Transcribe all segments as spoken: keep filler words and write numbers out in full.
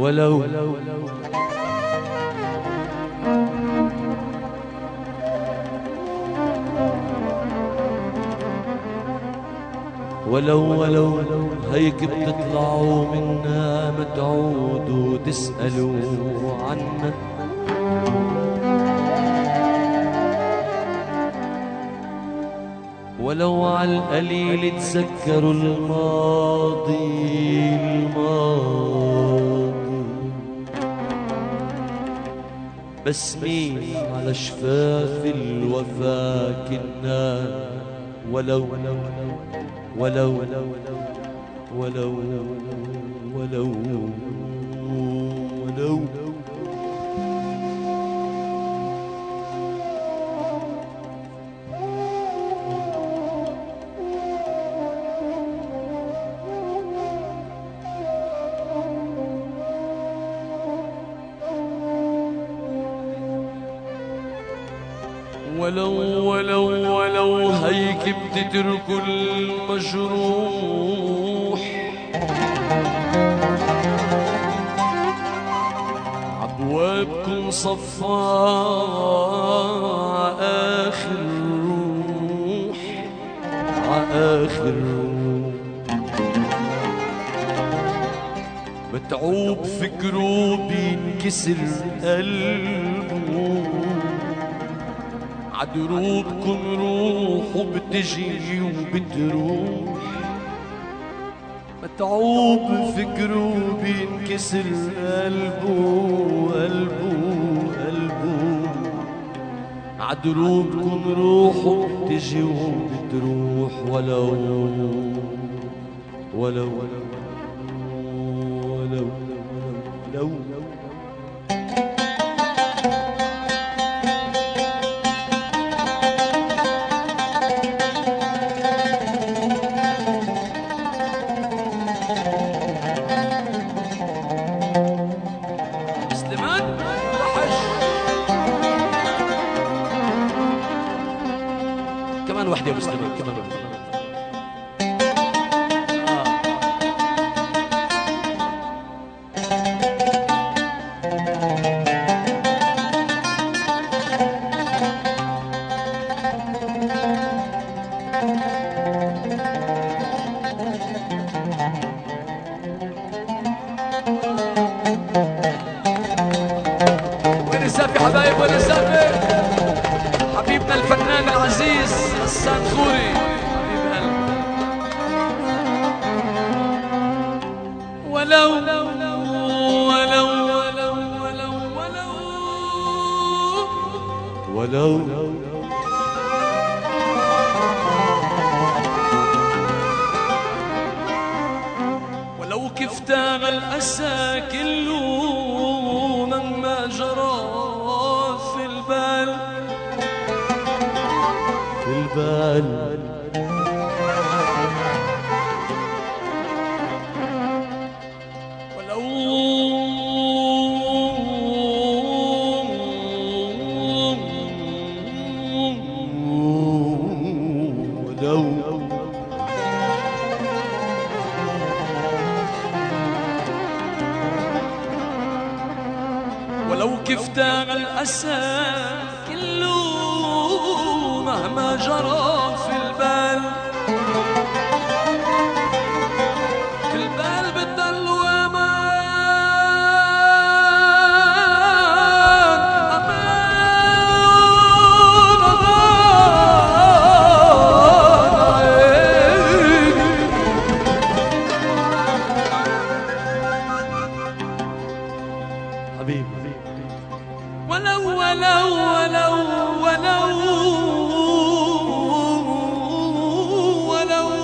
ولو ولو ولو هيك بتطلعوا منا ما تعودوا تسألوا عنا، ولو على القليل تذكروا الماضي الماضي، بس مين على شفاف الوفا كنا، ولو ولو ولو ولو ولو ولو ولو ولو ولو هيك بتتركوا المجروح، عبوابكم صفا عآخر روح عآخر روح، متعوب فكره بينكسر قلبه، عدروبكم روح وبتجي وبتروح، متعوب فكره بينكسر قلبه قلبه قلبه، عدروبكم روح وبتجي وبتروح، ولو ولو ولو ولو ولو كمان واحدة يا مسلمين، كمان واحدة. وين الزافي حبايب، وين الزافي حبيبنا الفنان العزيز غسان خوري حبيب قلبي. ولو ولو ولو ولو ولو ولو ولو كيف تاغى الأسى كله مهما جرى في البال في البال، ولو ولو ولو كيف تاغى الأسى كله مهما جرى في البال، في البال بتضل أمان أمان أمان حبيبي. ولو ولو ولو ولو ولو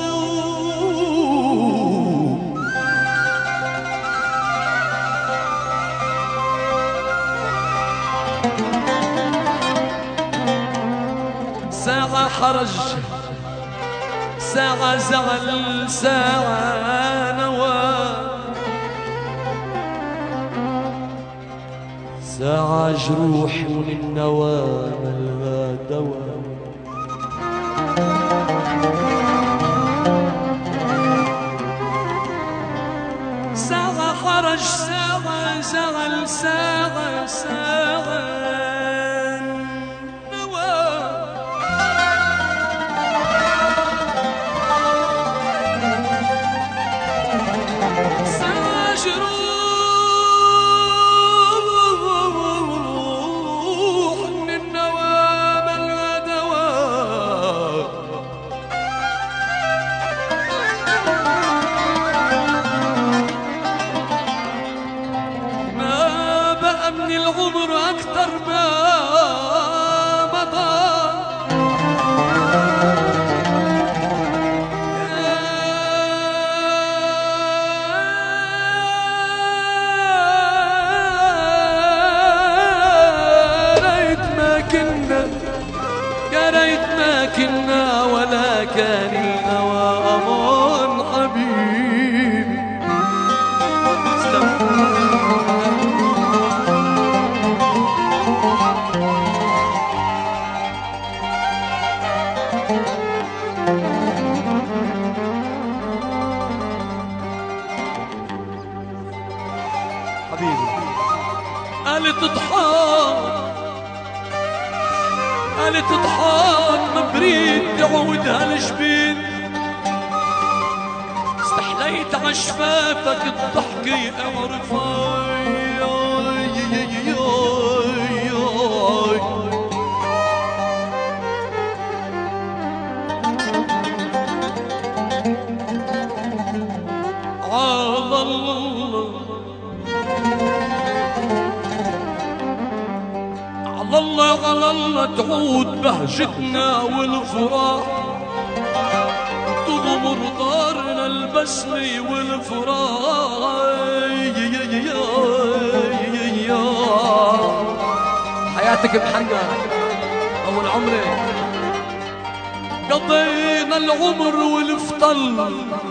ساعة حرج، ساعة زعل، ساعة نوى، ساعة جروح من النوى ملغى دوا، ساعة حرج، ساعة ساعة ساعة أكثر ما مضى يا ريت ما كنا يا ريت ما كنا ولا كان الهوى أمان حبيبي. قالت تضحك قالت تضحك ما بريد تعود هالجبين، استحليت عشفافك الضحكة اعرفها على الله على الله على الله تعود بهجتنا والفراح، تغمر دارنا البسمة والفراح. حياتك بحنا أول عمري قضينا العمر والفطل،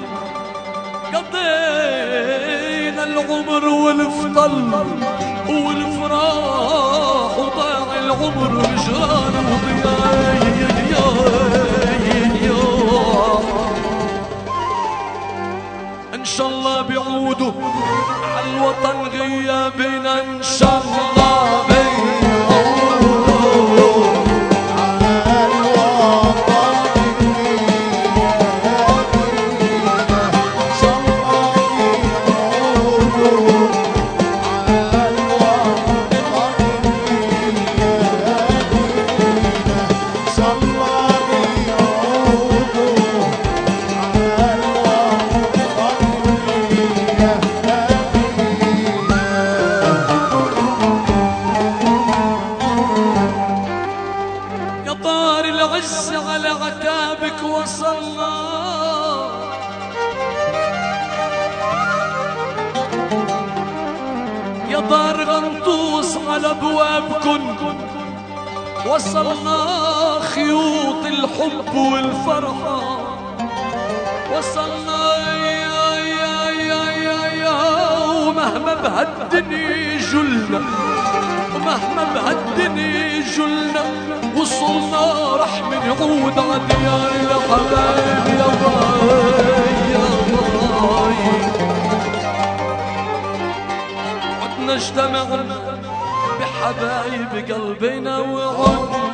قضينا العمر والفطل والفراح، وضاع العمر وجران وضياع. ان شاء الله بيعودوا عالوطن غيابنا، ان شاء الله بيعودوا على عتابك وصلنا، يا دار غنطوس على ابوابكن وصلنا، خيوط الحب والفرحة وصلنا. يا يا يا يا يا ومهما بهالدنيا جلنا، ومهما بهالدنيا جلنا، وصلنا رح منعود عديار الحبايب. يا باي يا باي عدنا اجتمعنا بحبايب قلبنا، وعدنا